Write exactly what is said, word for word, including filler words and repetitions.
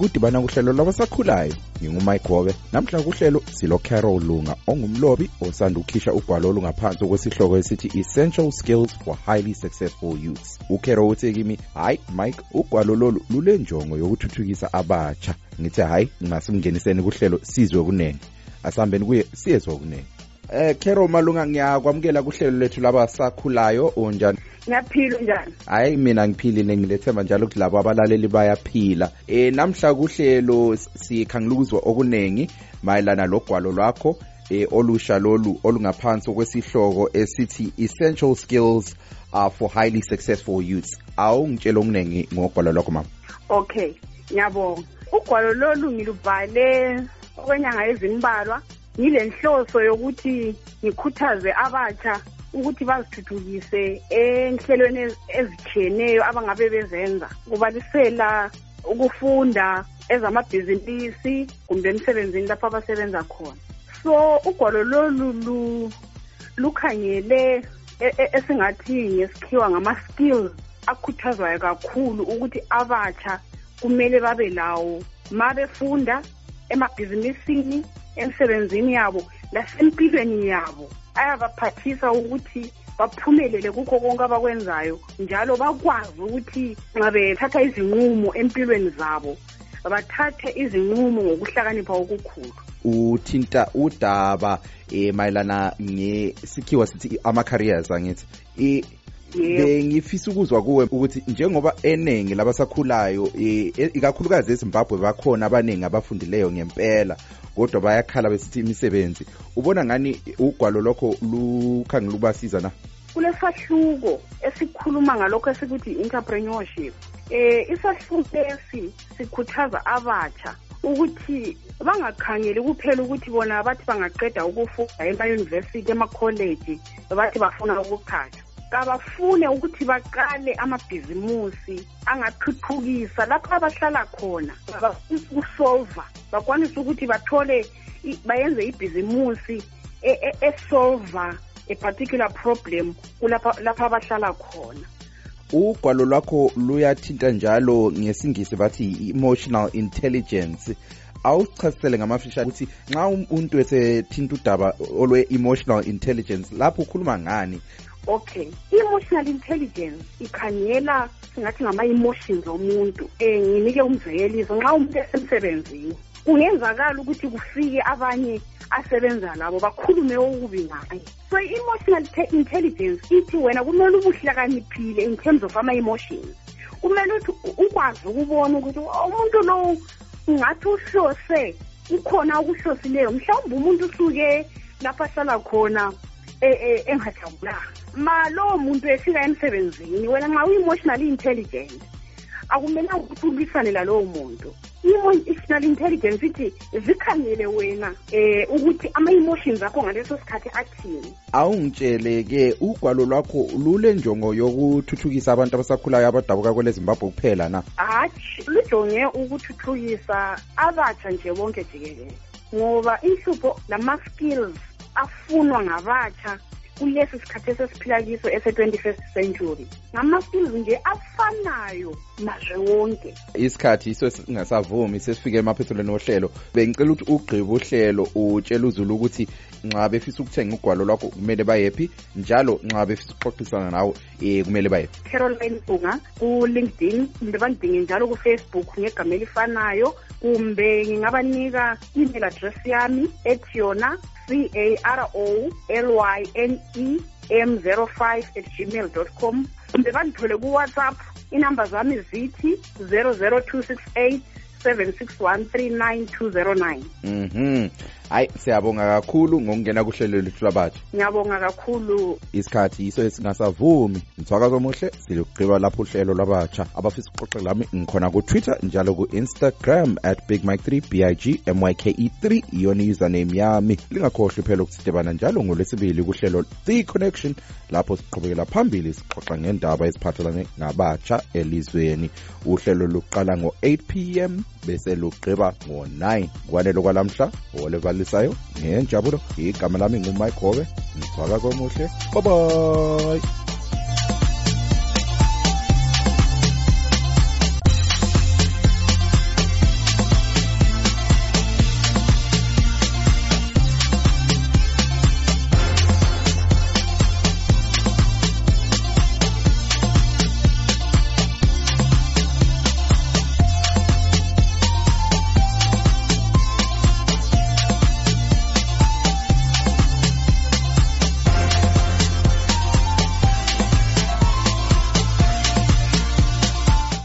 kudibana kuhlelo lwabasakhulayo. Ngingumike Gobe. Namhla kuhlelo silo Carol Lunga ongumlobi osanda ukhisha ugwalo olungaphansi kwesihloko esithi Essential Skills for Highly Successful Youths. uCarol uthi kimi, "Hayi Mike, ugwalo lolu lule njongo yokuthuthukisa abatsha." Ngithi hayi, ngasimngeniseni kuhlelo sizwe kunene. Asambeni kuye siyezwe kunene. Eh Carol Malunga, ngiyakwamukela kuhlelo lethu labasakhulayo. Unjani? Ngiyaphila njani? Hayi mina ngiphilile, ngilethemba njalo ukuthi labo abalaleli bayaphila. Eh namhla kuhlelo sikhangilukuzwa okunengi mayelana logwalo lwakho eh olusha lolu olungaphansi kwesihloko esithi Essential Skills uh, for Highly Successful Youths. Awungitshela okunengi ngogwalo lwakho mama. Okay, ngiyabonga. Ugwalo lolu ngilubhale okwenyanga ezimbalwa ngilenhloso yokuthi ngikhuthaze abatsha ukuthi bazithuthukise enhlelweni ezitshiyeneyo abangabe bezenza, kubalisela ukufunda ezamabhizinisi kumbe emsebenzini lapho abasebenza khona. So ugwalo lolu lukhangele esingathi ngesikhiwa ngama-skills akhuthazwayo kakhulu ukuthi abatsha kumele babe lawo ma befunda emabhizinisini, emsebenzini yabo lasempilweni yabo. Ayabaphathisa ukuthi baphumelele kukho konke abakwenzayo, njalo bakwazi ukuthi nxa bethatha izinqumo empilweni zabo bathathe izinqumo ngokuhlakanipha okukhulu. Uthinta udaba eh mayelana ngesikhiwa sithi ama careers angithi eh bengifisa ukuzwa kuwe ukuthi njengoba enengi labasakhulayo ikakhulukazi eZimbabwe bakhona abaningi abafundileyo ngempela kodwa bayakhala besithi imisebenzi, ubona ngani ugwalo lokho lukhangela ubasiza na? Kulesahluko esikhuluma ngalokho esikuthi entrepreneurship. Eh isahluko lesi sikhuthaza abatsha ukuthi bangakhangeli kuphela ukuthi bona bathi bangaqeda ukufunda ema-university, ema-college bathi bafuna ukuqhatshwa. Kabafune ukuthi baqale amabhizimusi angathuthukisa lapho abahlala khona, bakwanisa ukusolva, bakwanisa ukuthi bathole bayenze ibhizimusi esolva a particular problem kulapha lapha abahlala khona. Ugwalo lwakho luyathinta njalo ngesingisi bathi emotional intelligence. Awuchasisele ngamafisha ukuthi nxa umuntu esethinta udaba olwe emotional intelligence lapho ukhuluma ngani? Okay, emotional intelligence ikhangela singathi ngama-emotions omuntu. Eh nginike umzekeliso, nxa umuntu esemsebenzini kungenzakala ukuthi kufike abanye asebenza labo bakhulume okubi ngaye. So emotional intelligence ithi wena kumele ubuhlakaniphile in terms of ama-emotions. Kumele ukuthi ukwazi ukubona ukuthi umuntu lo ngathi uhlose ukhona ukuhlosileyo, mhlawumbe umuntu usuke lapha ahlala khona eh engajabulanga. Ma lo muntu efika emsebenzini wena nxa uyi-emotionally intelligent akumele ukuthi ulwisane lalowo muntu. I-emotional intelligence ithi zikhangele wena eh ukuthi ama-emotions akho ngaleso sikhathi athini. Awungitshele-ke ugwalo lwakho lule njongo yokuthuthukisa abantu abasakhulayo abadabuka kwele Zimbabwe kuphela na? Hatshi, lujonge ukuthuthukisa abatsha nje bonke jikelele, ngoba inhlupho lama-skills afunwa ngabatsha kulesi sikhathi esesiphila kiso ese-twenty-first century ngama-skills nje afanayo mazwe wonke. Isikhathi iso singasavumi sesifike emaphethelweni ohlelo. Bengicela ukuthi ugqibe uhlelo utshela uZulu ukuthi nxa befisa ukuthenga ugwalo lwakho kumele bayephi, njalo nxa befisa ukuxoxisana nawe eh kumele bayephi? Caroline Bunga ku LinkedIn, kumbe bandinge njalo ku Facebook ngegama elifanayo, kumbe ngingabanika email address yami ethi yona C A R O L Y N E M zero five at gmail dot com. Kumbe bandithole ku WhatsApp, inamba zami zithi zero zero two six eight seven six one three nine two zero nine. Mhm. Hayi siyabonga kakhulu ngokungena kuhlelo lethu labatsha. Ngiyabonga kakhulu. Isikhathi iso esingasavumi. Ngithwaka Muhle silugqiba lapho uhlelo labatsha. Abafisa ukuxoxa lami ngikhona ku Twitter njalo ku Instagram at big mike three B I G M Y K E three iyona username yami. Lingakhohlwa phela ukusidebana njalo ngolwesibili kuhlelo The Connection lapho siqhubekela phambili sixoxa ngendaba eziphathelene nabatsha elizweni. Uhlelo luqala ngo eight p m bese lugqiba ngo nine. Kwanelo kwalamhla olevalisayo ngenjabulo igama lami ngumike Gobe. Ngithwaka Muhle. Bye bye.